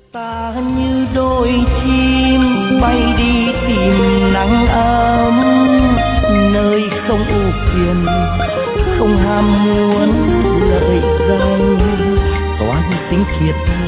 Ta như đôi chim bay đi tìm nắng ấm, nơi không ưu phiền, không ham muốn lợi danh, toán tính thiệt